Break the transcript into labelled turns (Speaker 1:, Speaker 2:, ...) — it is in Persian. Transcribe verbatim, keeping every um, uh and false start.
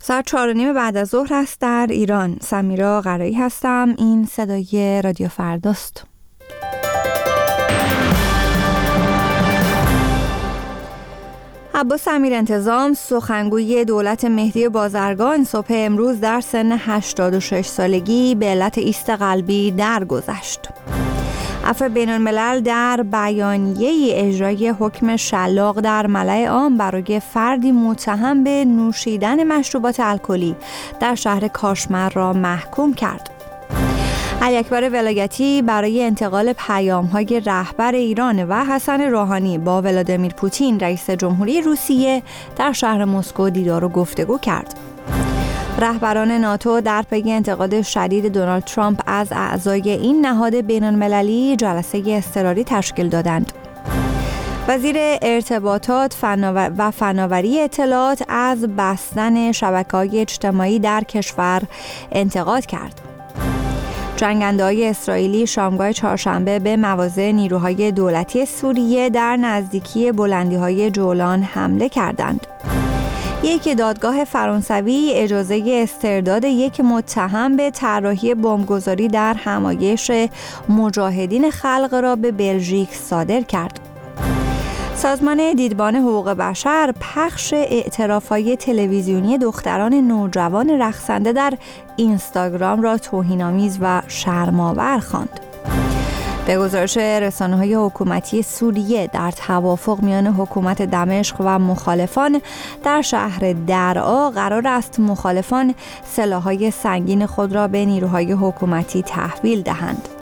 Speaker 1: ساعت چهار و نیم بعد از ظهر است در ایران. سمیرا قرایی هستم. این صدای رادیو فرداست. عباس امیرانتظام سخنگوی دولت مهدی بازرگان صبح امروز در سن هشتاد و شش سالگی به علت ایست قلبی درگذشت. عفو بین الملل در بیانیه اجرای حکم شلاق در ملأ عام برای فردی متهم به نوشیدن مشروبات الکلی در شهر کاشمر را محکوم کرد. علی اکبر ولایتی برای انتقال پیام‌های رهبر ایران و حسن روحانی با ولادیمیر پوتین رئیس جمهوری روسیه در شهر مسکو دیدار و گفتگو کرد. رهبران ناتو در پی انتقاد شدید دونالد ترامپ از اعضای این نهاد بین‌المللی جلسه اضطراری تشکیل دادند. وزیر ارتباطات و فناوری اطلاعات از بستن شبکه‌های اجتماعی در کشور انتقاد کرد. جنگنده‌های اسرائیلی شامگاه چهارشنبه به مواضع نیروهای دولتی سوریه در نزدیکی بلندی‌های جولان حمله کردند. یک دادگاه فرانسوی اجازه استرداد یک متهم به طراحی بمبگذاری در همایش مجاهدین خلق را به بلژیک صادر کرد. سازمان دیدبان حقوق بشر پخش اعتراف‌های تلویزیونی دختران نوجوان رقصنده در اینستاگرام را توهین‌آمیز و شرم‌آور خواند. به گزارش رسانه‌های حکومتی سوریه در توافق میان حکومت دمشق و مخالفان در شهر درعا قرار است مخالفان سلاح‌های سنگین خود را به نیروهای حکومتی تحویل دهند.